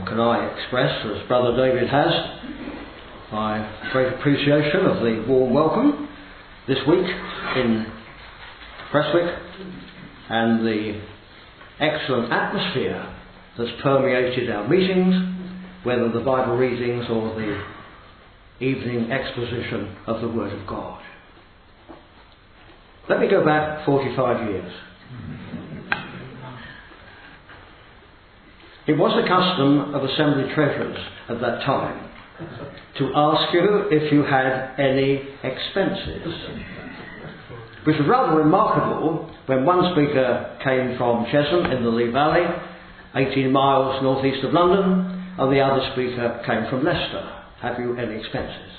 can I express, as Brother David has, my great appreciation of the warm welcome this week in Prestwick and the excellent atmosphere that's permeated our meetings, whether the Bible readings or the evening exposition of the Word of God. Let me go back 45 years. It was the custom of assembly treasurers at that time to ask you if you had any expenses, which was rather remarkable when one speaker came from Chesham in the Lee Valley, 18 miles northeast of London, and the other speaker came from Leicester. Have you any expenses?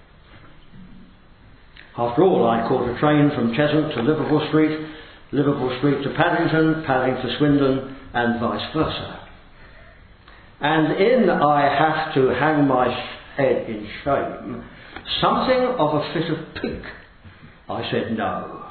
After all, I caught a train from Chesham to Liverpool Street to Paddington, Paddington to Swindon, and vice versa. And in I have to hang my head in shame, something of a fit of pique, I said no.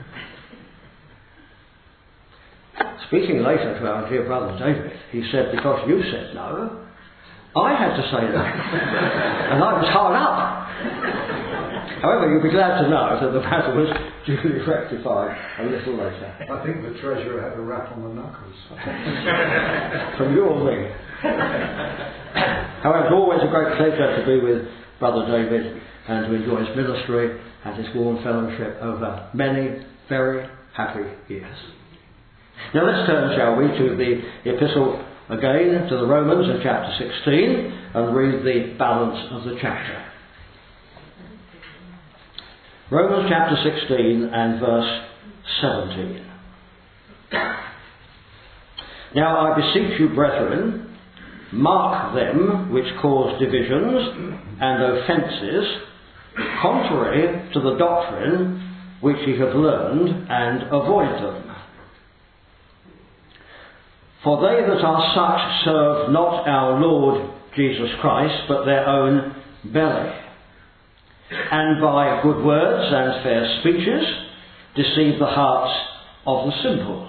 Speaking later to our dear brother David, he said, because you said no, I had to say no. And I was hard up. However, you'll be glad to know that the matter was duly rectified a little later. I think the treasurer had a rap on the knuckles. From you or me. However, it's always a great pleasure to be with Brother David and to enjoy his ministry and his warm fellowship over many very happy years. Now let's turn, shall we, to the epistle again to the Romans in chapter 16 and read the balance of the chapter. Romans chapter 16 and verse 17. Now I beseech you, brethren, mark them which cause divisions and offences, contrary to the doctrine which ye have learned, and avoid them. For they that are such serve not our Lord Jesus Christ, but their own belly, and by good words and fair speeches deceive the hearts of the simple.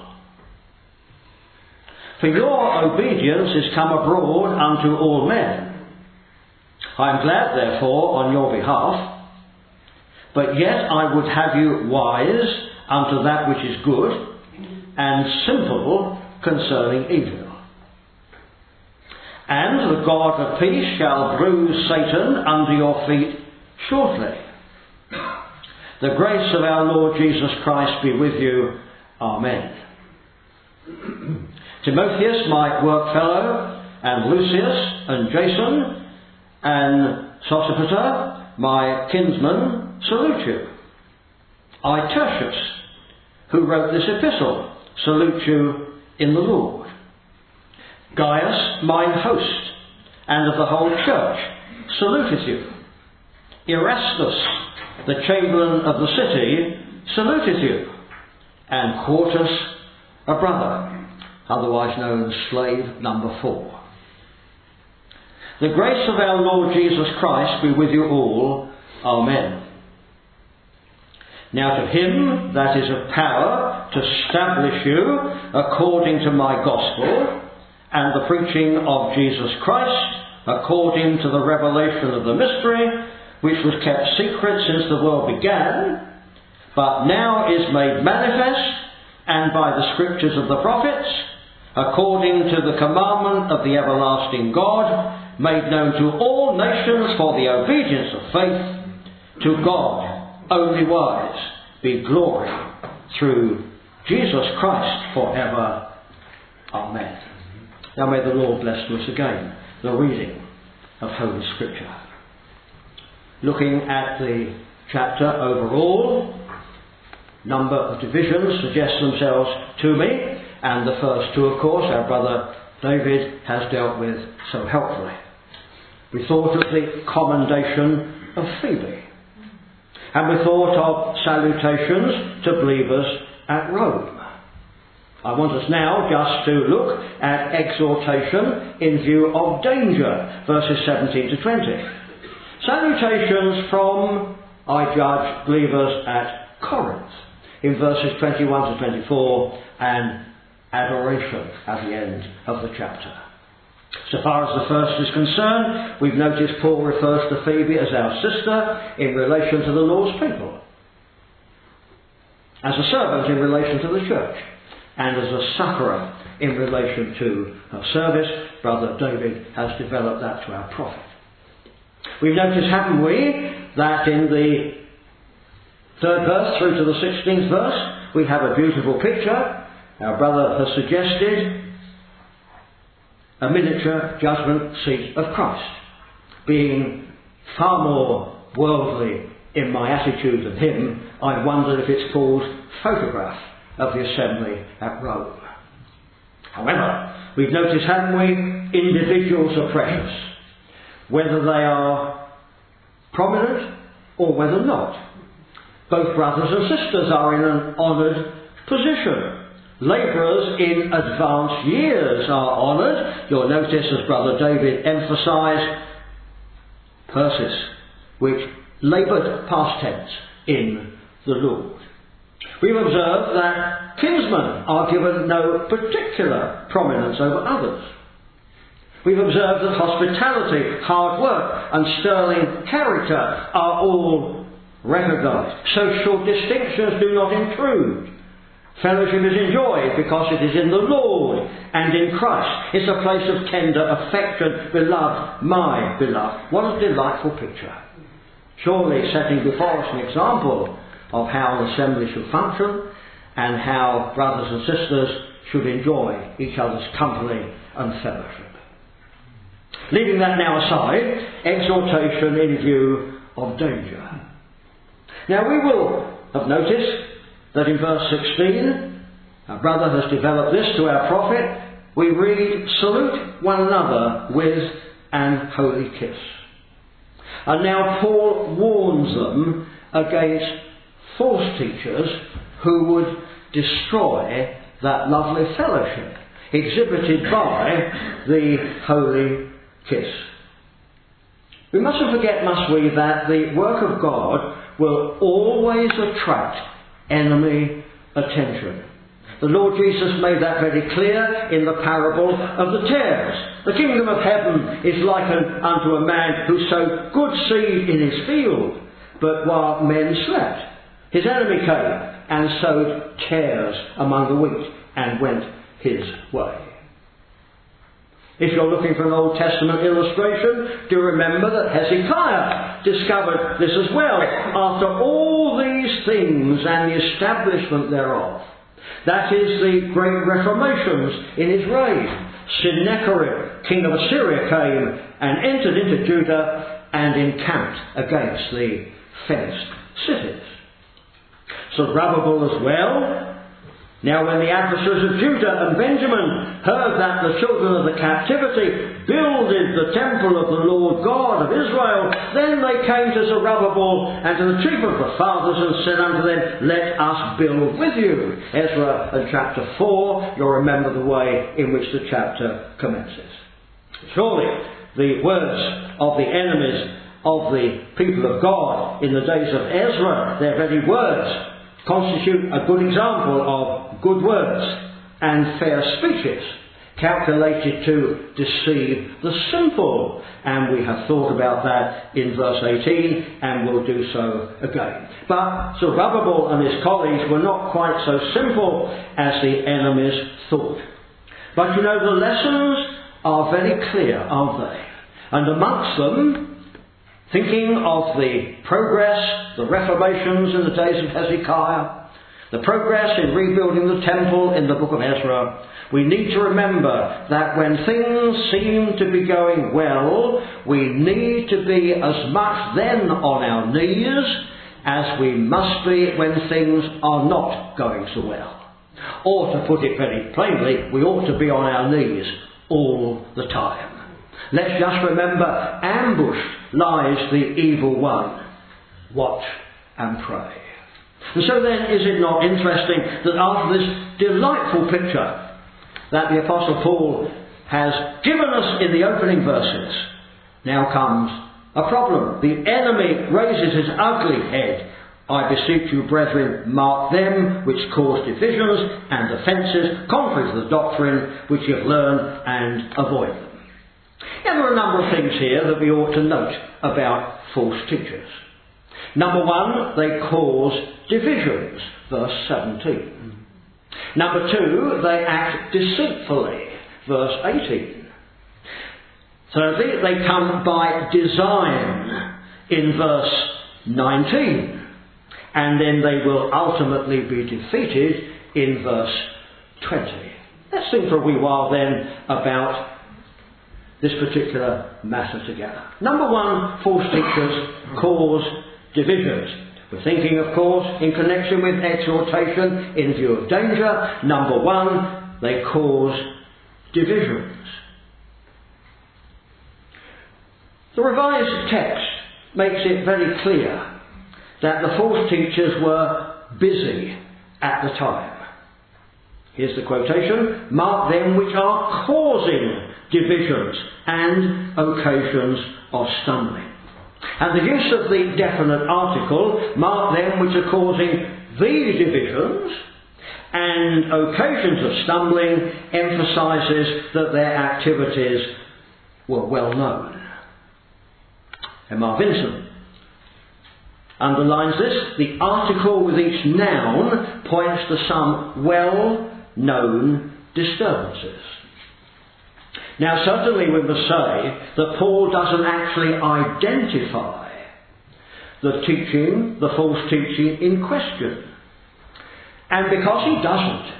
For your obedience is come abroad unto all men. I am glad therefore on your behalf, but yet I would have you wise unto that which is good, and simple concerning evil. And the God of peace shall bruise Satan under your feet shortly. The grace of our Lord Jesus Christ be with you. Amen. Timotheus, my work fellow, and Lucius, and Jason, and Sosipater, my kinsman, salute you. I, Tertius, who wrote this epistle, salute you in the Lord. Gaius, mine host, and of the whole church, saluteth you. Erastus, the chamberlain of the city, saluteth you. And Quartus, a brother, otherwise known as slave number 4. The grace of our Lord Jesus Christ be with you all. Amen. Now to him that is of power to establish you according to my gospel and the preaching of Jesus Christ, according to the revelation of the mystery, which was kept secret since the world began, but now is made manifest, and by the scriptures of the prophets, according to the commandment of the everlasting God, made known to all nations for the obedience of faith, to God only wise be glory through Jesus Christ forever. Amen. Now may the Lord bless to us again the reading of Holy Scripture. Looking at the chapter overall, number of divisions suggest themselves to me, and the first two, of course, our brother David has dealt with so helpfully. We thought of the commendation of Phoebe, and we thought of salutations to believers at Rome. I want us now just to look at exhortation in view of danger, verses 17 to 20. Salutations from, I judge, believers at Corinth, in verses 21 to 24, and adoration at the end of the chapter. So far as the first is concerned, we've noticed Paul refers to Phoebe as our sister in relation to the Lord's people, as a servant in relation to the church, and as a sufferer in relation to her service. Brother David has developed that to our prophet. We've noticed, haven't we, that in the 3rd verse through to the 16th verse, we have a beautiful picture. Our brother has suggested a miniature judgment seat of Christ. Being far more worldly in my attitude than him, I wondered if it's called photograph of the assembly at Rome. However, we've noticed, haven't we, individuals are precious, whether they are prominent or whether not. Both brothers and sisters are in an honoured position. Labourers in advanced years are honoured. You'll notice, as Brother David emphasised, Persis, which laboured past tense in the Lord. We've observed that kinsmen are given no particular prominence over others. We've observed that hospitality, hard work and sterling character are all recognised. Social distinctions do not intrude. Fellowship is enjoyed because it is in the Lord and in Christ. It's a place of tender affection. Beloved, my beloved. What a delightful picture. Surely setting before us an example of how an assembly should function and how brothers and sisters should enjoy each other's company and fellowship. Leaving that now aside, exhortation in view of danger. Now we will have noticed that in verse 16, our brother has developed this to our prophet. We read, salute one another with an holy kiss. And now Paul warns them against false teachers who would destroy that lovely fellowship exhibited by the holy kiss. We mustn't forget, must we, that the work of God will always attract enemy attention. The Lord Jesus made that very clear in the parable of the tares. The kingdom of heaven is likened unto a man who sowed good seed in his field, but while men slept, his enemy came and sowed tares among the wheat and went his way. If you're looking for an Old Testament illustration, do remember that Hezekiah discovered this as well. After all these things and the establishment thereof, that is the great reformations in his reign, Sennacherib, king of Assyria, came and entered into Judah and encamped against the fenced cities. Zerubbabel as well. Now when the adversaries of Judah and Benjamin heard that the children of the captivity builded the temple of the Lord God of Israel, then they came to Zerubbabel and to the chief of the fathers and said unto them, let us build with you. Ezra and chapter 4, you'll remember the way in which the chapter commences. Surely the words of the enemies of the people of God in the days of Ezra, their very words, constitute a good example of good words and fair speeches calculated to deceive the simple. And we have thought about that in verse 18 and will do so again. But Zerubbabel and his colleagues were not quite so simple as the enemies thought. But you know, the lessons are very clear, aren't they? And amongst them, thinking of the progress, the reformations in the days of Hezekiah, the progress in rebuilding the temple in the book of Ezra, we need to remember that when things seem to be going well, we need to be as much then on our knees as we must be when things are not going so well. Or to put it very plainly, we ought to be on our knees all the time. Let's just remember, ambushed lies the evil one. Watch and pray. And so then, is it not interesting that after this delightful picture that the Apostle Paul has given us in the opening verses, now comes a problem. The enemy raises his ugly head. I beseech you, brethren, mark them which cause divisions and offences contrary to the doctrine which you have learned, and avoid them. Now there are a number of things here that we ought to note about false teachers. Number one, they cause divisions, verse 17. Number two, they act deceitfully, verse 18. Thirdly, they come by design, in verse 19. And then they will ultimately be defeated in verse 20. Let's think for a wee while then about this particular matter together. Number one, false teachers cause divisions. We're thinking, of course, in connection with exhortation in view of danger. Number one, they cause divisions. The Revised Text makes it very clear that the false teachers were busy at the time. Here's the quotation: "Mark them which are causing divisions and occasions of stumbling." And the use of the definite article, "mark them which are causing the divisions and occasions of stumbling," emphasises that their activities were well known. M.R. Vinson underlines this: "The article with each noun points to some well-known disturbances." Now certainly we must say that Paul doesn't actually identify the teaching, the false teaching in question. And because he doesn't,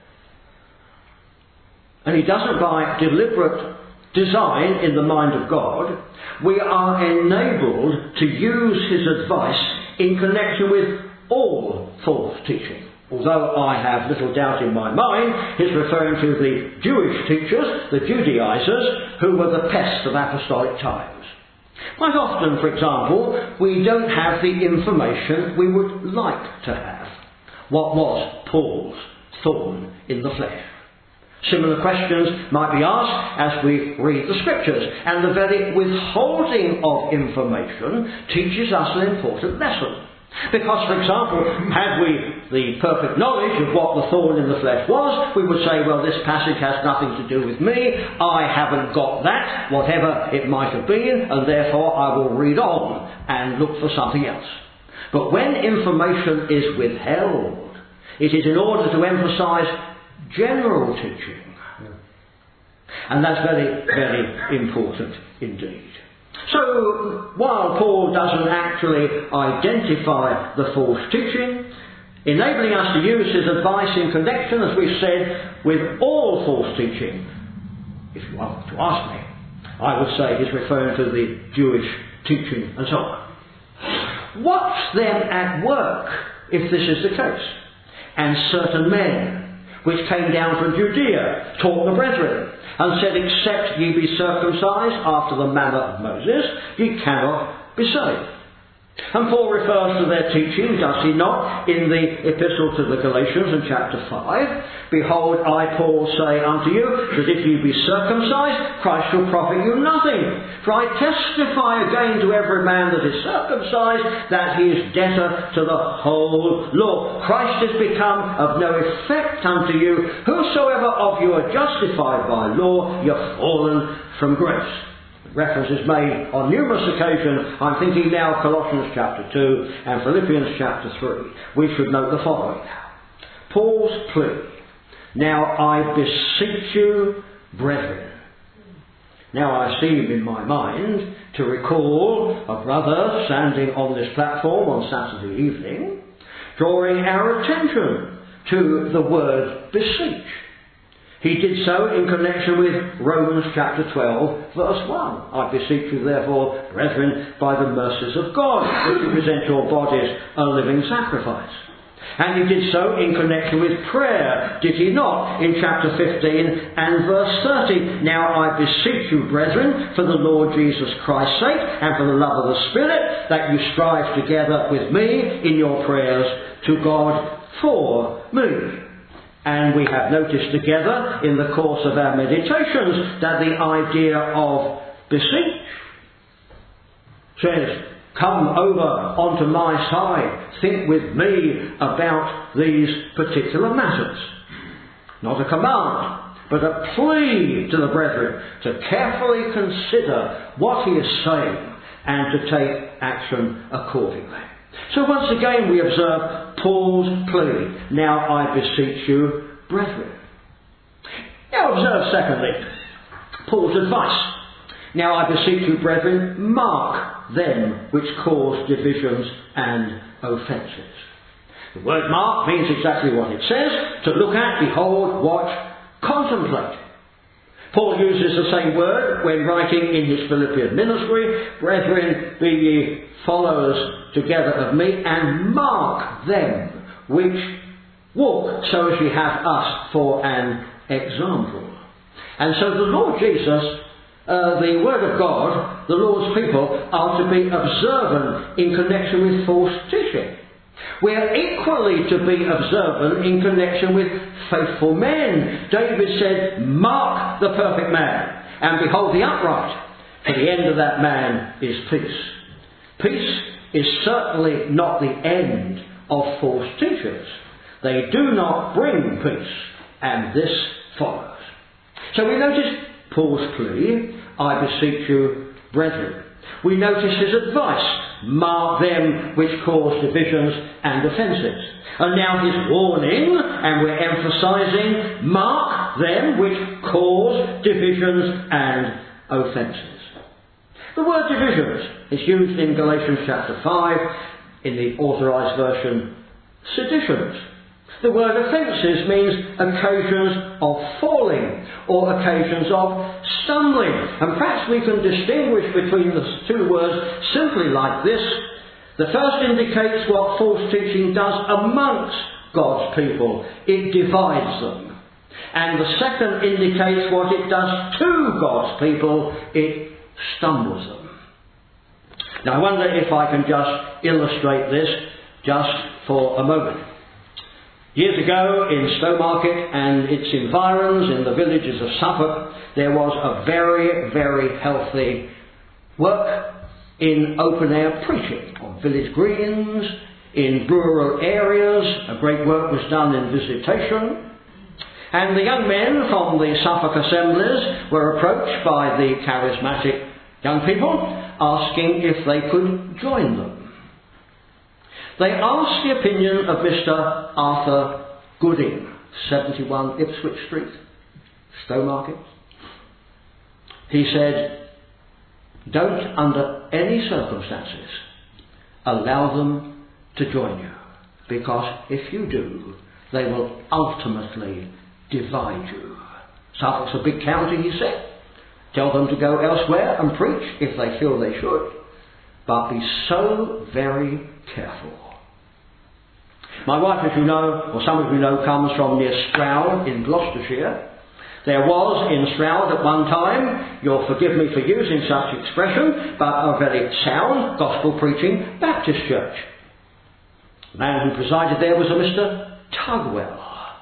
and he doesn't by deliberate design in the mind of God, we are enabled to use his advice in connection with all false teaching. Although I have little doubt in my mind, he's referring to the Jewish teachers, the Judaizers, who were the pest of apostolic times. Quite often, for example, we don't have the information we would like to have. What was Paul's thorn in the flesh? Similar questions might be asked as we read the Scriptures, and the very withholding of information teaches us an important lesson. Because, for example, had we the perfect knowledge of what the thorn in the flesh was, we would say, well, this passage has nothing to do with me, I haven't got that, whatever it might have been, and therefore I will read on and look for something else. But when information is withheld, it is in order to emphasise general teaching. And that's very, very important indeed. So, while Paul doesn't actually identify the false teaching, enabling us to use his advice in connection, as we've said, with all false teaching, if you are to ask me, I would say he's referring to the Jewish teaching and so on. What's then at work if this is the case? "And certain men which came down from Judea taught the brethren, and said, Except ye be circumcised after the manner of Moses, ye cannot be saved." And Paul refers to their teaching, does he not, in the Epistle to the Galatians in chapter 5. "Behold, I, Paul, say unto you, that if ye be circumcised, Christ shall profit you nothing. For I testify again to every man that is circumcised, that he is debtor to the whole law. Christ is become of no effect unto you. Whosoever of you are justified by law, you're fallen from grace." Reference is made on numerous occasions. I'm thinking now of Colossians chapter 2 and Philippians chapter 3. We should note the following now. Paul's plea: "Now I beseech you, brethren." Now I seem in my mind to recall a brother standing on this platform on Saturday evening, drawing our attention to the word beseech. He did so in connection with Romans chapter 12, verse 1. "I beseech you therefore, brethren, by the mercies of God, that you present your bodies a living sacrifice." And he did so in connection with prayer, did he not, in chapter 15 and verse 30. "Now I beseech you, brethren, for the Lord Jesus Christ's sake, and for the love of the Spirit, that you strive together with me in your prayers to God for me." And we have noticed together in the course of our meditations that the idea of beseech says, "Come over onto my side, think with me about these particular matters." Not a command, but a plea to the brethren to carefully consider what he is saying and to take action accordingly. So once again we observe Paul's plea. Now I beseech you, brethren. Now observe secondly, Paul's advice. Now I beseech you, brethren, mark them which cause divisions and offences. The word mark means exactly what it says, to look at, behold, watch, contemplate. Paul uses the same word when writing in his Philippian ministry, brethren, be ye followers together of me, and mark them which walk so as ye have us for an example. And so the Lord Jesus, the Word of God, the Lord's people, are to be observant in connection with false teaching. We are equally to be observant in connection with faithful men. David said, mark the perfect man, and behold the upright, for the end of that man is peace. Peace is certainly not the end of false teachers. They do not bring peace, and this follows. So we notice Paul's plea, I beseech you, brethren. We notice his advice, mark them which cause divisions and offences. And now his warning, and we're emphasising, mark them which cause divisions and offences. The word divisions is used in Galatians chapter 5, in the authorised version, seditions. The word offences means occasions of falling or occasions of stumbling. And perhaps we can distinguish between the two words simply like this. The first indicates what false teaching does amongst God's people. It divides them. And the second indicates what it does to God's people. It stumbles them. Now I wonder if I can just illustrate this just for a moment. Years ago in Stowmarket and its environs, in the villages of Suffolk, there was a very, very healthy work in open-air preaching, on village greens, in rural areas. A great work was done in visitation. And the young men from the Suffolk assemblies were approached by the charismatic young people, asking if they could join them. They asked the opinion of Mr. Arthur Gooding, 71 Ipswich Street, Stowmarket. He said, don't under any circumstances allow them to join you, because if you do, they will ultimately divide you. Suffolk's a big county, he said. Tell them to go elsewhere and preach if they feel they should, but be so very careful. My wife, as you know, or some of you know, comes from near Stroud in Gloucestershire. There was in Stroud at one time, you'll forgive me for using such expression, but a very sound gospel-preaching Baptist church. The man who presided there was a Mr. Tugwell.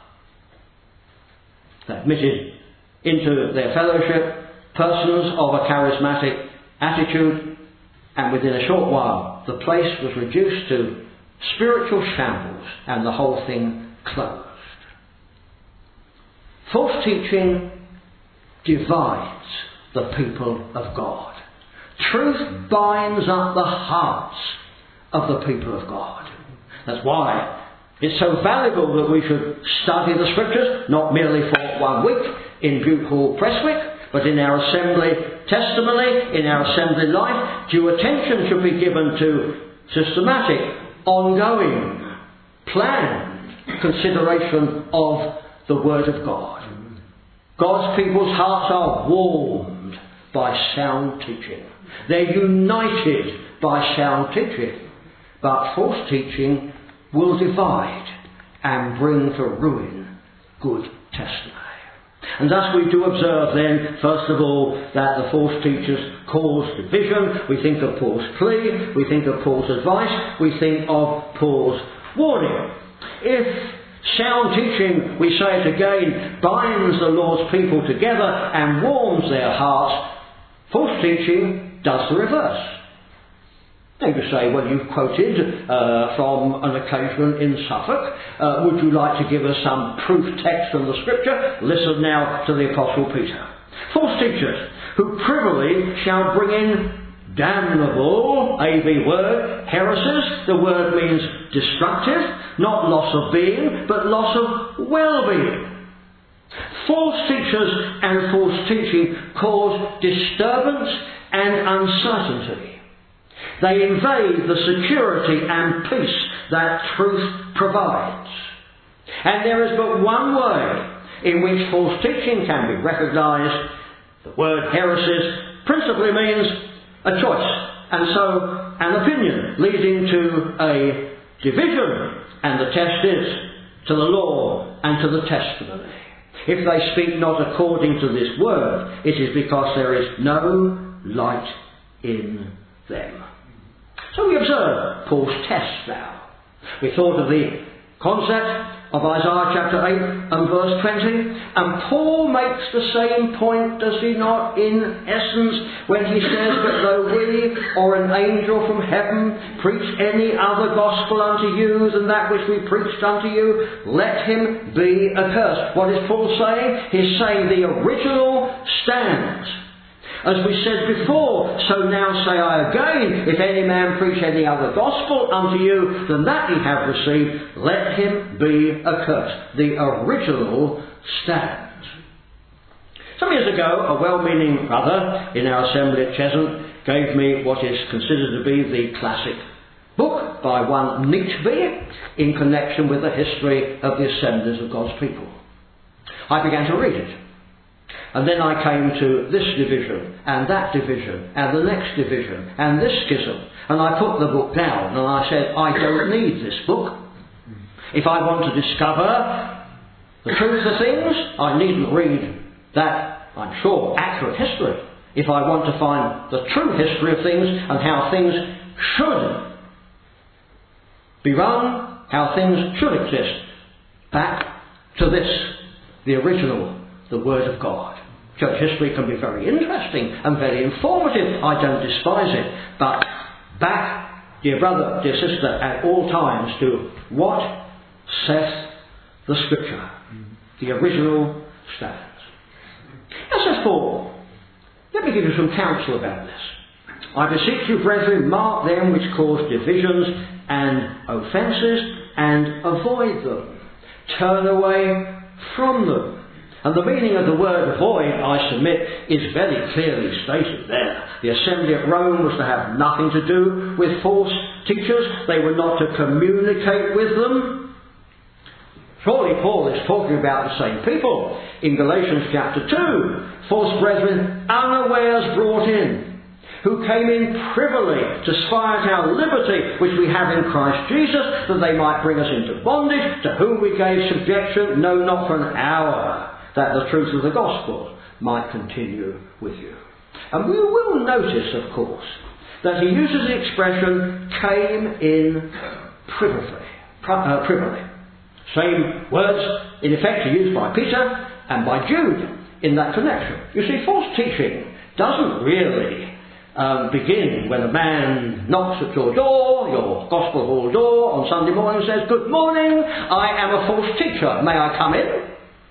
They admitted into their fellowship persons of a charismatic attitude, and within a short while the place was reduced to spiritual shambles and the whole thing closed. False teaching divides the people of God. Truth binds up the hearts of the people of God. That's why it's so valuable that we should study the Scriptures, not merely for 1 week in Bute Hall, Prestwick, but in our assembly testimony, in our assembly life. Due attention should be given to systematic, ongoing, planned consideration of the Word of God. God's people's hearts are warmed by sound teaching. They're united by sound teaching. But false teaching will divide and bring to ruin good testimony. And thus we do observe then, first of all, that the false teachers cause division. We think of Paul's plea, we think of Paul's advice, we think of Paul's warning. If sound teaching, we say it again, binds the Lord's people together and warms their hearts, false teaching does the reverse. Now you say, well, you've quoted from an occasion in Suffolk. Would you like to give us some proof text from the Scripture? Listen now to the Apostle Peter. False teachers, who privily shall bring in damnable, AV word, heresies. The word means destructive, not loss of being, but loss of well-being. False teachers and false teaching cause disturbance and uncertainty. They invade the security and peace that truth provides. And there is but one way in which false teaching can be recognised. The word heresies principally means a choice, and so an opinion leading to a division, and the test is to the law and to the testimony. If they speak not according to this word, it is because there is no light in them. So we observe Paul's test now. We thought of the concept of Isaiah chapter 8 and verse 20, and Paul makes the same point, does he not, in essence, when he says that though we or an angel from heaven preach any other gospel unto you than that which we preached unto you, let him be accursed. What is Paul saying? He's saying the original stands. As we said before, so now say I again, if any man preach any other gospel unto you than that ye have received, let him be accursed. The original stands. Some years ago, a well-meaning brother in our assembly at Cheshunt gave me what is considered to be the classic book by one Nietzsche in connection with the history of the assemblies of God's people. I began to read it. And then I came to this division, and that division, and the next division, and this schism. And I put the book down, and I said, I don't need this book. If I want to discover the truth of things, I needn't read that, I'm sure, accurate history. If I want to find the true history of things and how things should be run, how things should exist, back to this, the original, the Word of God. Church history can be very interesting and very informative. I don't despise it. But back, dear brother, dear sister, at all times to what saith the Scripture. The original stands. Now says Paul, let me give you some counsel about this. I beseech you, brethren, mark them which cause divisions and offences, and avoid them. Turn away from them. And the meaning of the word avoid, I submit, is very clearly stated there. The assembly at Rome was to have nothing to do with false teachers. They were not to communicate with them. Surely Paul is talking about the same people. In Galatians chapter 2, false brethren unawares brought in, who came in privily to spy at our liberty which we have in Christ Jesus, that they might bring us into bondage, to whom we gave subjection, no, not for an hour, that the truth of the gospel might continue with you. And we will notice, of course, that he uses the expression came in privily. Same words, in effect, are used by Peter and by Jude in that connection. You see, false teaching doesn't really begin when a man knocks at your door, your gospel hall door, on Sunday morning and says, "Good morning, I am a false teacher, may I come in?"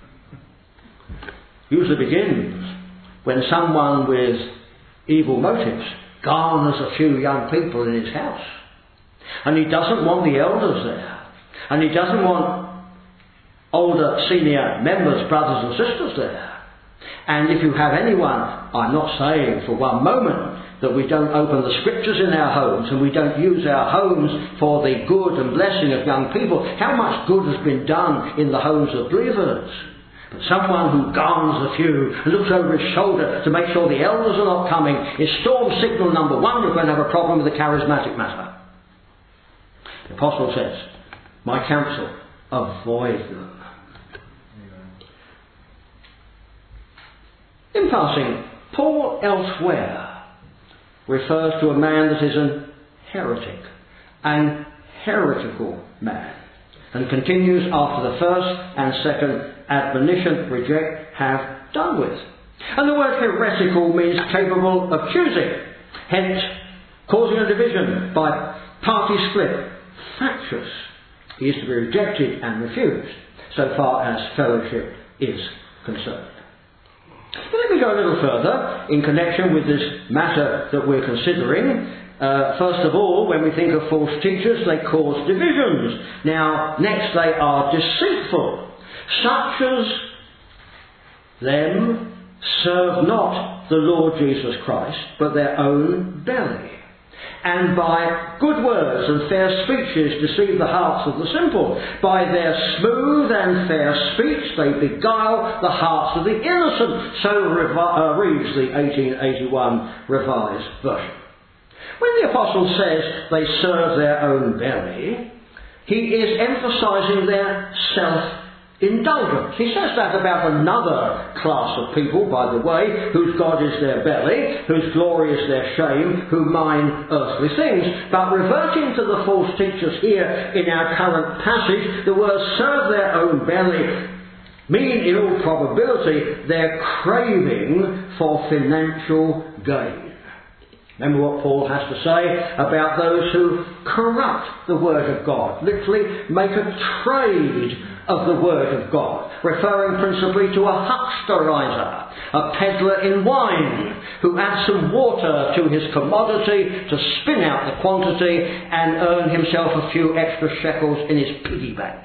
Usually begins when someone with evil motives garners a few young people in his house. And he doesn't want the elders there. And he doesn't want older senior members, brothers and sisters there. And if you have anyone, I'm not saying for one moment that we don't open the Scriptures in our homes and we don't use our homes for the good and blessing of young people. How much good has been done in the homes of believers? But someone who garners a few and looks over his shoulder to make sure the elders are not coming is storm signal number one. We're going to have a problem with the charismatic matter. The Apostle says, my counsel, avoid them. In passing, Paul elsewhere refers to a man that is an heretic, an heretical man, and continues after the first and second admonition, reject, have done with. And the word heretical means capable of choosing. Hence, causing a division by party split, factious. He is to be rejected and refused, so far as fellowship is concerned. But let me go a little further in connection with this matter that we're considering. First of all, when we think of false teachers, they cause divisions. Now, next, they are deceitful. Such as them serve not the Lord Jesus Christ, but their own belly. And by good words and fair speeches deceive the hearts of the simple. By their smooth and fair speech they beguile the hearts of the innocent. So reads the 1881 Revised Version. When the Apostle says they serve their own belly, he is emphasising their self-indulgence. He says that about another class of people, by the way, whose God is their belly, whose glory is their shame, who mind earthly things. But reverting to the false teachers here in our current passage, the words serve their own belly mean in all probability their craving for financial gain. Remember what Paul has to say about those who corrupt the Word of God, literally make a trade of the Word of God, referring principally to a hucksterizer, a peddler in wine, who adds some water to his commodity to spin out the quantity and earn himself a few extra shekels in his piggy bank.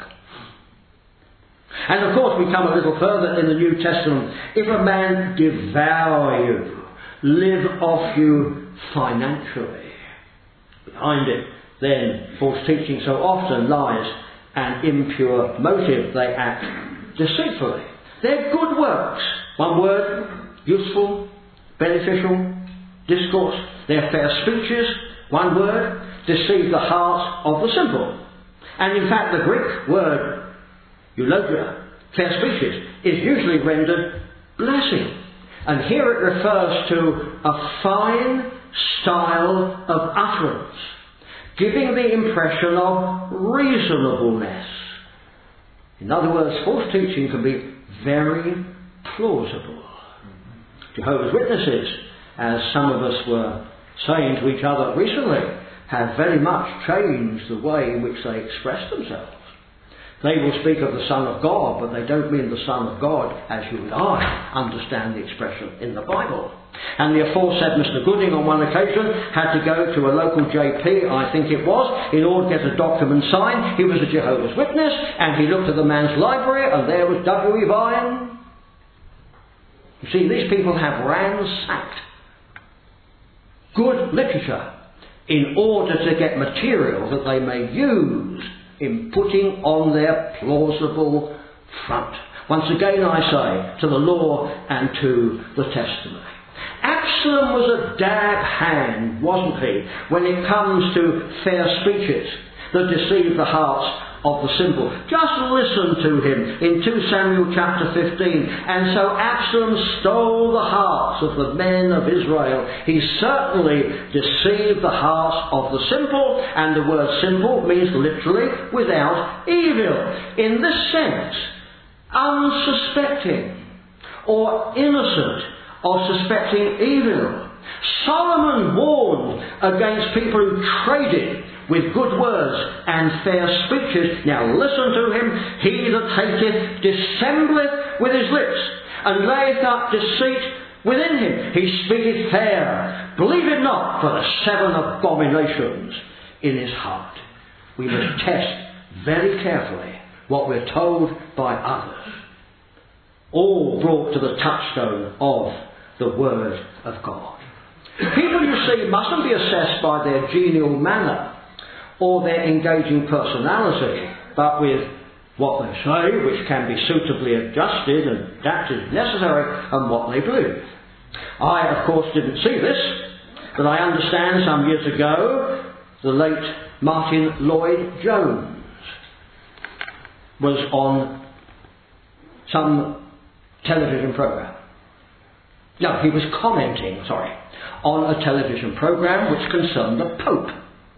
And of course we come a little further in the New Testament. If a man devour you, live off you financially, behind it then false teaching so often lies an impure motive. They act deceitfully. They're good works. One word, useful, beneficial, discourse. They're fair speeches. One word, deceive the hearts of the simple. And in fact the Greek word eulogia, fair speeches, is usually rendered blessing. And here it refers to a fine style of utterance, giving the impression of reasonableness. In other words, false teaching can be very plausible. Jehovah's Witnesses, as some of us were saying to each other recently, have very much changed the way in which they express themselves. They will speak of the Son of God, but they don't mean the Son of God as you and I understand the expression in the Bible. And the aforesaid Mr. Gooding on one occasion had to go to a local JP, I think it was, in order to get a document signed. He was a Jehovah's Witness, and he looked at the man's library, and there was W.E. Vine. You see, these people have ransacked good literature in order to get material that they may use in putting on their plausible front. Once again I say, to the law and to the testimony. Absalom was a dab hand, wasn't he, when it comes to fair speeches that deceive the hearts of the simple. Just listen to him in 2 Samuel chapter 15. And so Absalom stole the hearts of the men of Israel. He certainly deceived the hearts of the simple, and the word simple means literally without evil. In this sense, unsuspecting or innocent of suspecting evil. Solomon warned against people who traded with good words and fair speeches. Now listen to him. He that hateth dissembleth with his lips, and layeth up deceit within him. He speaketh fair. Believe it not for the 7 abominations in his heart. We must test very carefully what we're told by others. All brought to the touchstone of the Word of God. People, you see, mustn't be assessed by their genial manner or their engaging personality, but with what they say, which can be suitably adjusted and adapted if necessary, and what they believe. I, of course, didn't see this, but I understand some years ago the late Martin Lloyd-Jones was on some television programme. No, he was commenting, on a television programme which concerned the Pope.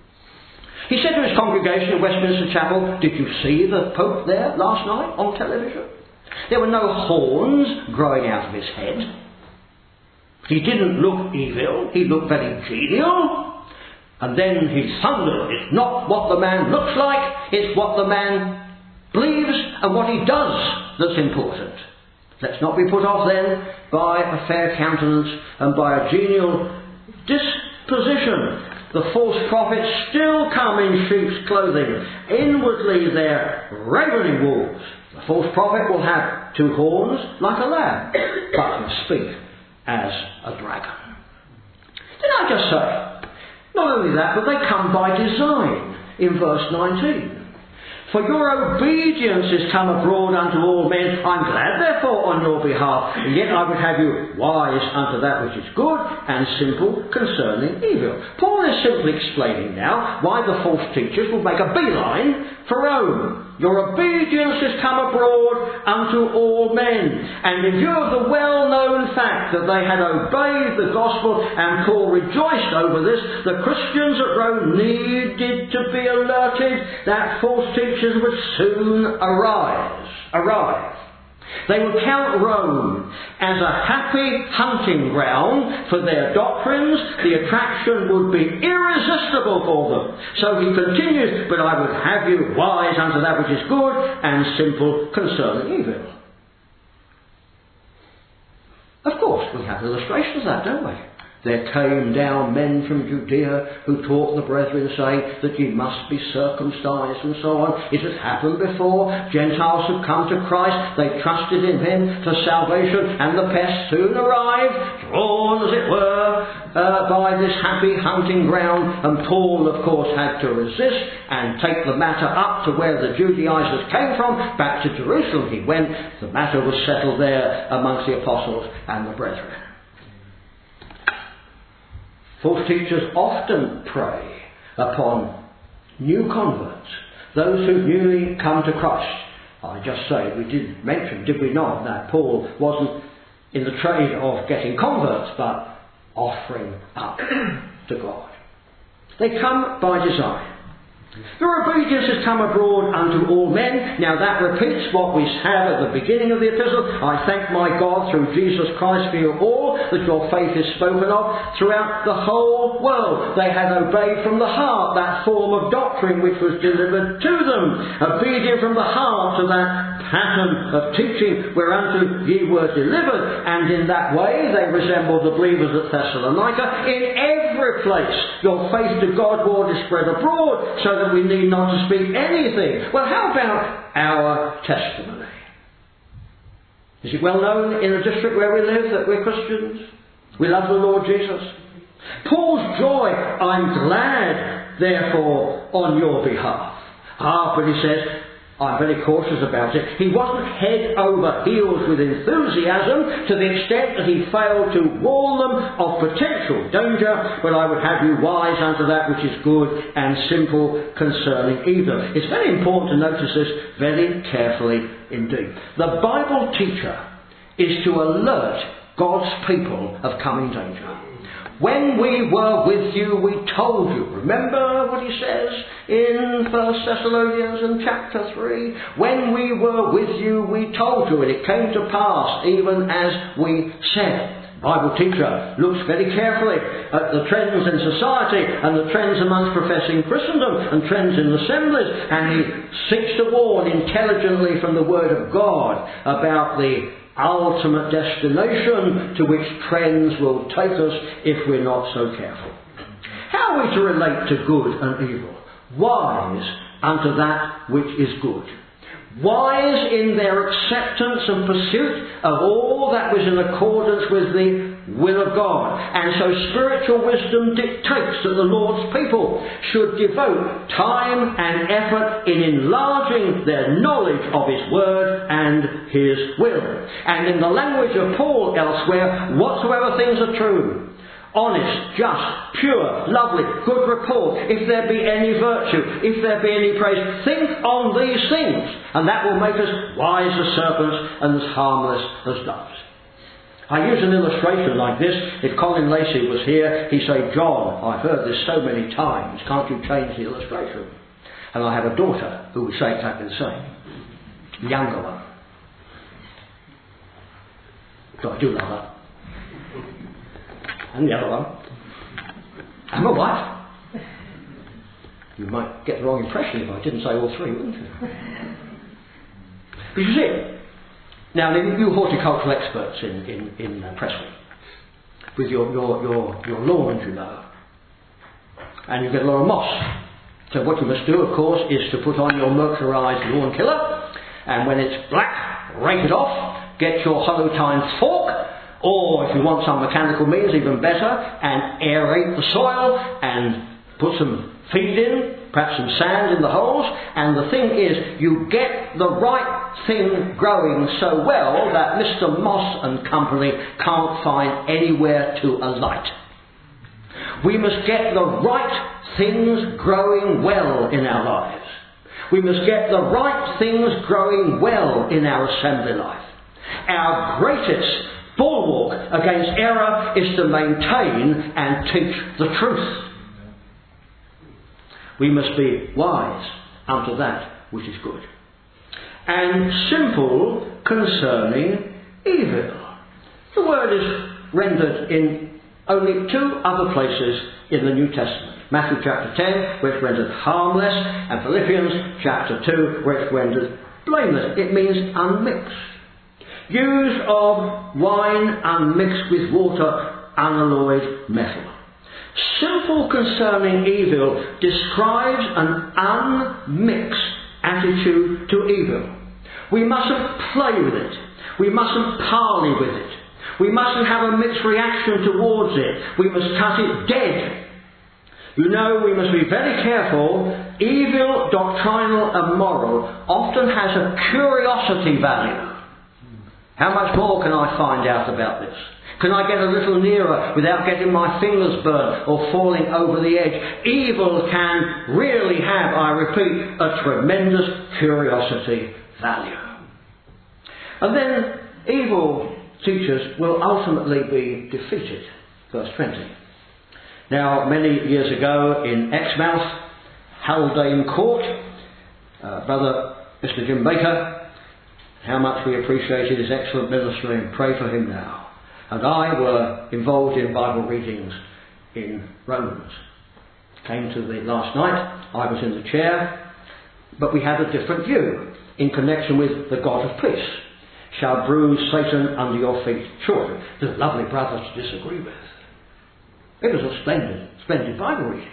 He said to his congregation at Westminster Chapel, "Did you see the Pope there last night on television? There were no horns growing out of his head. He didn't look evil. He looked very genial. And then he thundered, it's not what the man looks like, it's what the man believes and what he does that's important. Let's not be put off then by a fair countenance and by a genial disposition. The false prophets still come in sheep's clothing. Inwardly they're ravening wolves. The false prophet will have 2 horns like a lamb, but will speak as a dragon. Did I just say? Not only that, but they come by design in verse 19. For your obedience is come abroad unto all men. I'm glad therefore on your behalf. And yet I would have you wise unto that which is good and simple concerning evil. Paul is simply explaining now why the false teachers will make a beeline for Rome. Your obedience is come abroad unto all men. And in view of the well-known fact that they had obeyed the gospel, and Paul rejoiced over this, the Christians at Rome needed to be alerted that false teachers would soon arrive. They would count Rome as a happy hunting ground for their doctrines. The attraction would be irresistible for them. So he continues, but I would have you wise unto that which is good and simple concerning evil. Of course, we have illustrations of that, don't we? There came down men from Judea who taught the brethren, saying that ye must be circumcised and so on. It has happened before. Gentiles have come to Christ. They trusted in him for salvation, and the pest soon arrived, drawn as it were by this happy hunting ground. And Paul, of course, had to resist and take the matter up to where the Judaizers came from, back to Jerusalem. He went. The matter was settled there amongst the apostles and the brethren. False teachers often prey upon new converts, those who've newly come to Christ. I just say, we did mention, did we not, that Paul wasn't in the trade of getting converts, but offering up to God. They come by design. Your obedience has come abroad unto all men. Now that repeats what we have at the beginning of the epistle. I thank my God through Jesus Christ for you all, that your faith is spoken of throughout the whole world. They had obeyed from the heart that form of doctrine which was delivered to them. Obedient from the heart to that pattern of teaching whereunto ye were delivered. And in that way they resembled the believers at Thessalonica. In every place your faith to God ward is spread abroad, so that we need not to speak anything. Well, how about our testimony? Is it well known in the district where we live that we're Christians? We love the Lord Jesus. Paul's joy, I'm glad, therefore, on your behalf. But he says, I'm very cautious about it. He wasn't head over heels with enthusiasm to the extent that he failed to warn them of potential danger, but I would have you wise unto that which is good and simple concerning evil. It's very important to notice this very carefully indeed. The Bible teacher is to alert God's people of coming danger. When we were with you, we told you. Remember what he says in 1 Thessalonians in chapter 3? When we were with you, we told you, and it came to pass even as we said. The Bible teacher looks very carefully at the trends in society and the trends amongst professing Christendom and trends in assemblies, and he seeks to warn intelligently from the Word of God about the ultimate destination to which trends will take us if we're not so careful. How are we to relate to good and evil? Wise unto that which is good. Wise in their acceptance and pursuit of all that was in accordance with the will of God. And so spiritual wisdom dictates that the Lord's people should devote time and effort in enlarging their knowledge of His Word and His will. And in the language of Paul elsewhere, whatsoever things are true, honest, just, pure, lovely, good report, if there be any virtue, if there be any praise, think on these things, and that will make us wise as serpents and as harmless as doves. I use an illustration like this. If Colin Lacey was here, he'd say, John, I've heard this so many times, can't you change the illustration? And I have a daughter who would say exactly the same. The younger one. So I do love her. And the other one. And my wife. You might get the wrong impression if I didn't say all three, wouldn't you? But you see, now you horticultural experts in Preston, with your lawns, you know, and you get a lot of moss. So what you must do, of course, is to put on your mercurized lawn killer, and when it's black, rake it off, get your hollow tine fork, or if you want some mechanical means, even better, and aerate the soil and put some feed in, perhaps some sand in the holes, and the thing is, you get the right thing growing so well that Mr. Moss and company can't find anywhere to alight. We must get the right things growing well in our lives. We must get the right things growing well in our assembly life. Our greatest bulwark against error is to maintain and teach the truth. We must be wise unto that which is good, and simple concerning evil. The word is rendered in only two other places in the New Testament. Matthew chapter 10, where it's rendered harmless, and Philippians chapter 2, where it's rendered blameless. It means unmixed. Use of wine unmixed with water, unalloyed metal. Simple concerning evil describes an unmixed attitude to evil. We mustn't play with it. We mustn't parley with it. We mustn't have a mixed reaction towards it. We must cut it dead. You know, we must be very careful. Evil, doctrinal and moral, often has a curiosity value. How much more can I find out about this? Can I get a little nearer without getting my fingers burnt or falling over the edge? Evil can really have, I repeat, a tremendous curiosity value. And then evil teachers will ultimately be defeated. Verse 20. Now, many years ago in Exmouth, Haldane Court, Brother Mr. Jim Baker, how much we appreciated his excellent ministry and pray for him now. And I were involved in Bible readings in Romans. Came to the last night, I was in the chair, but we had a different view in connection with the God of peace. Shall bruise Satan under your feet shortly. There's lovely brothers to disagree with. It was a splendid Bible reading.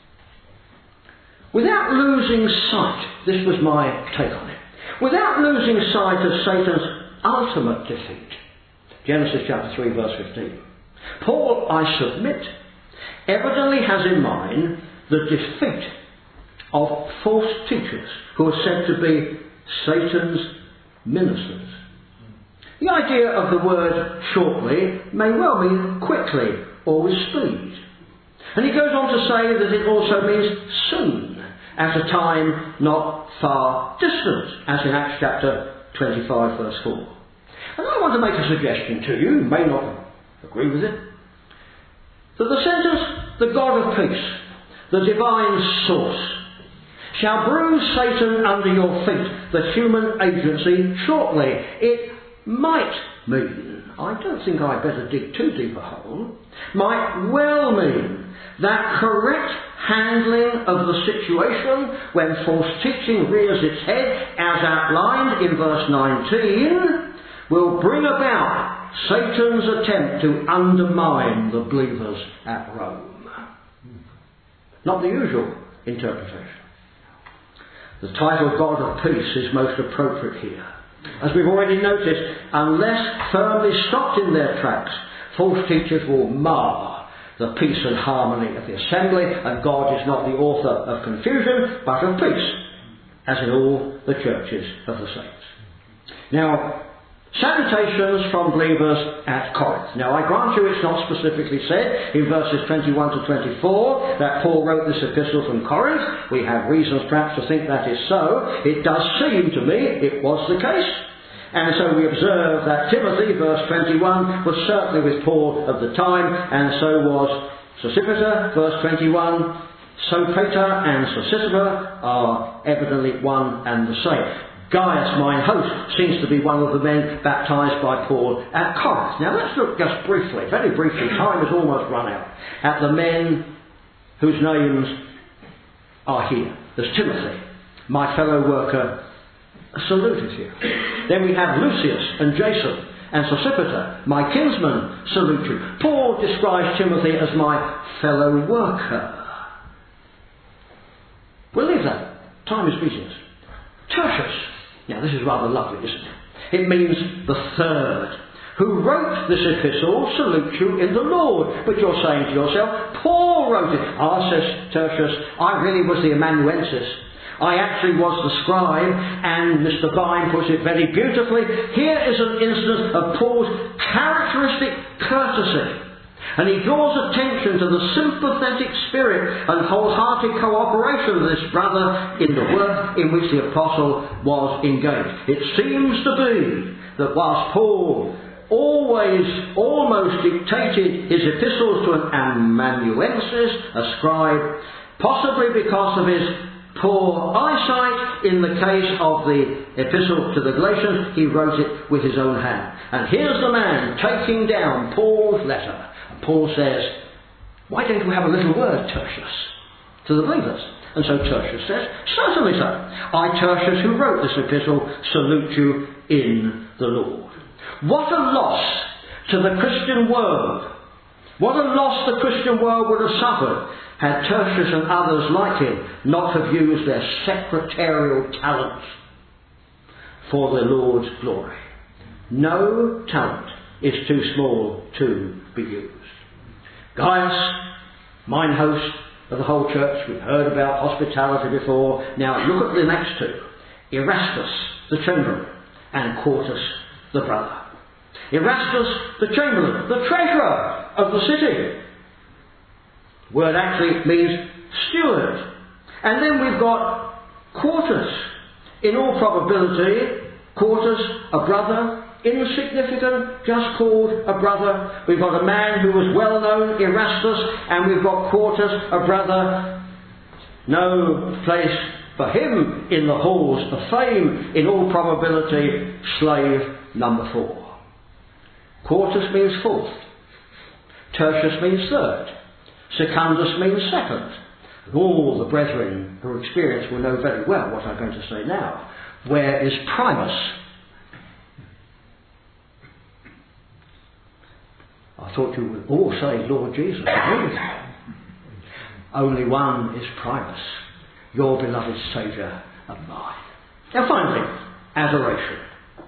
Without losing sight, this was my take on it, without losing sight of Satan's ultimate defeat. Genesis chapter 3 verse 15. Paul, I submit, evidently has in mind the defeat of false teachers who are said to be Satan's ministers. The idea of the word shortly may well mean quickly or with speed. And he goes on to say that it also means soon, at a time not far distant, as in Acts chapter 25 verse 4. And I want to make a suggestion to you, you may not agree with it, that the sentence, the God of peace, the divine source, shall bruise Satan under your feet, the human agency, shortly. It might mean, I don't think I'd better dig too deep a hole, might well mean that correct handling of the situation when false teaching rears its head, as outlined in verse 19, will bring about Satan's attempt to undermine the believers at Rome. Not the usual interpretation. The title God of Peace is most appropriate here. As we've already noticed, unless firmly stopped in their tracks, false teachers will mar the peace and harmony of the assembly, and God is not the author of confusion, but of peace, as in all the churches of the saints. Now, salutations from believers at Corinth. Now, I grant you it's not specifically said in verses 21 to 24 that Paul wrote this epistle from Corinth. We have reasons perhaps to think that is so. It does seem to me it was the case. And so we observe that Timothy, verse 21, was certainly with Paul at the time, and so was Sosipater, verse 21. Sopater and Sosipater are evidently one and the same. Gaius, mine host, seems to be one of the men baptised by Paul at Corinth. Now let's look just briefly, very briefly, time has almost run out, at the men whose names are here. There's Timothy, my fellow worker, saluted you. Then we have Lucius and Jason and Sosipater, my kinsmen, salute you. Paul describes Timothy as my fellow worker. We'll leave that. Time is beating us. Tertius. Now this is rather lovely, isn't it? It means the third. Who wrote this epistle, salute you in the Lord. But you're saying to yourself, Paul wrote it. Says Tertius, I really was the amanuensis. I actually was the scribe, and Mr. Vine puts it very beautifully. Here is an instance of Paul's characteristic courtesy. And he draws attention to the sympathetic spirit and wholehearted cooperation of this brother in the work in which the apostle was engaged. It seems to be that whilst Paul always almost dictated his epistles to an amanuensis, a scribe, possibly because of his poor eyesight, in the case of the epistle to the Galatians, he wrote it with his own hand. And here's the man taking down Paul's letter. And Paul says, why don't we have a little word, Tertius, to the believers? And so Tertius says, certainly so. I, Tertius, who wrote this epistle, salute you in the Lord. What a loss to the Christian world. What a loss the Christian world would have suffered had Tertius and others like him not have used their secretarial talents for the Lord's glory. No talent is too small to be used. Gaius, mine host of the whole church, we've heard about hospitality before. Now look at the next two. Erastus, the chamberlain, and Quartus, the brother. Erastus, the chamberlain, the treasurer of the city. Word actually means steward. And then we've got Quartus. In all probability, Quartus, a brother, insignificant, just called a brother. We've got a man who was well known, Erastus, and we've got Quartus, a brother. No place for him in the halls of fame. In all probability, slave number 4. Quartus means fourth. Tertius means third. Secundus means second. All the brethren who are experienced will know very well what I'm going to say now. Where is Primus? I thought you would all say Lord Jesus. Only one is Primus, your beloved Saviour and mine. Now finally, adoration.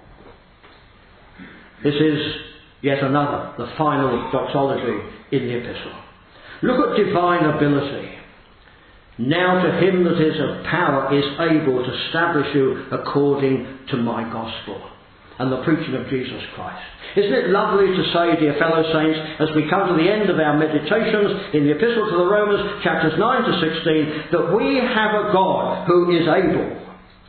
This is yet another, the final doxology in the epistle. Look at divine ability. Now to him that is of power is able to establish you according to my gospel and the preaching of Jesus Christ. Isn't it lovely to say, dear fellow saints, as we come to the end of our meditations in the Epistle to the Romans, chapters 9 to 16, that we have a God who is able.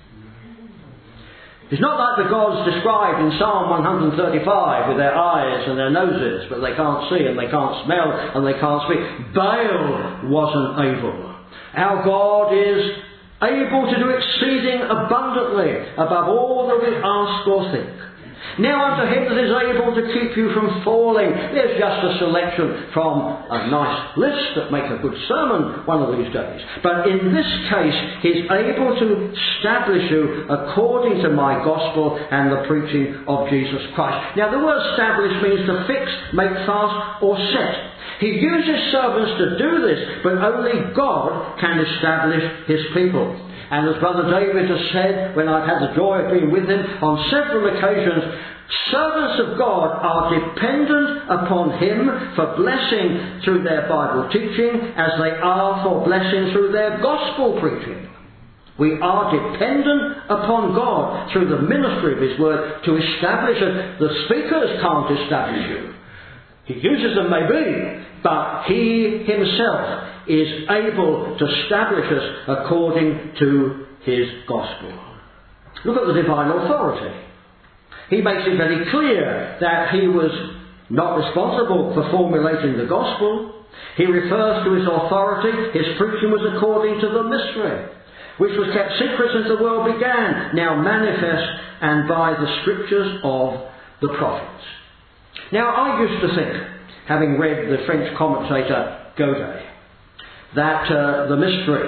It's not like the gods described in Psalm 135 with their eyes and their noses, but they can't see and they can't smell and they can't speak. Baal wasn't able. Our God is able to do exceeding abundantly above all that we ask or think. Now unto him that is able to keep you from falling. There's just a selection from a nice list that make a good sermon one of these days. But in this case, he's able to establish you according to my gospel and the preaching of Jesus Christ. Now the word establish means to fix, make fast or set. He uses servants to do this, but only God can establish his people. And as Brother David has said, when I've had the joy of being with him on several occasions, servants of God are dependent upon him for blessing through their Bible teaching as they are for blessing through their gospel preaching. We are dependent upon God through the ministry of his word to establish it. The speakers can't establish you. He uses them maybe, but he himself is able to establish us according to his gospel. Look at the divine authority. He makes it very clear that he was not responsible for formulating the gospel. He refers to his authority. His preaching was according to the mystery, which was kept secret since the world began, now manifest and by the scriptures of the prophets. Now I used to think, having read the French commentator Godet, that the mystery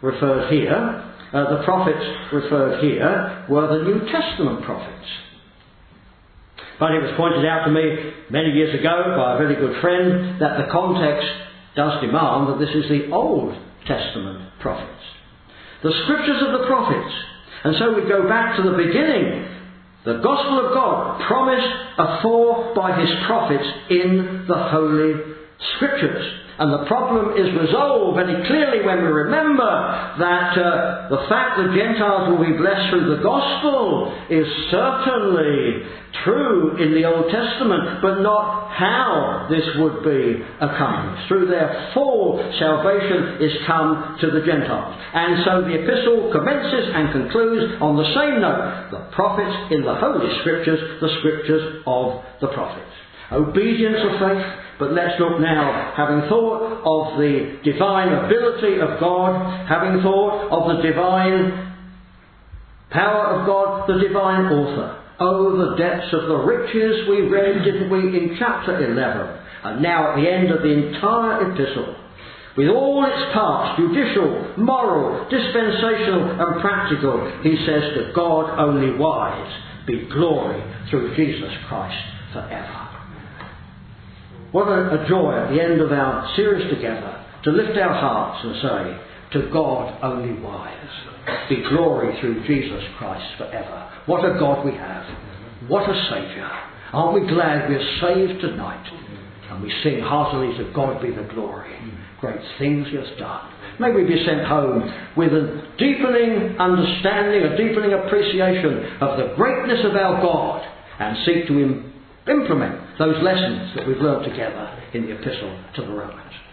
referred here, the prophets referred here, were the New Testament prophets. But it was pointed out to me many years ago by a very good friend that the context does demand that this is the Old Testament prophets. The scriptures of the prophets. And so we go back to the beginning. The gospel of God promised afore by his prophets in the Holy Scriptures. And the problem is resolved very clearly when we remember that the fact that Gentiles will be blessed through the gospel is certainly true in the Old Testament, but not how this would be accomplished. Through their fall, salvation is come to the Gentiles. And so the epistle commences and concludes on the same note. The prophets in the Holy Scriptures, the Scriptures of the prophets. Obedience of faith. But let's look now, having thought of the divine ability of God, having thought of the divine power of God, the divine author. Oh, the depths of the riches we read, didn't we, in chapter 11. And now at the end of the entire epistle, with all its parts, judicial, moral, dispensational and practical, he says, to God only wise be glory through Jesus Christ forever. What a joy at the end of our series together to lift our hearts and say, to God only wise be glory through Jesus Christ forever. What a God we have. What a Saviour. Aren't we glad we're saved tonight? And we sing heartily, to God be the glory. Great things he has done. May we be sent home with a deepening understanding, a deepening appreciation of the greatness of our God, and seek to implement those lessons that we've learned together in the Epistle to the Romans.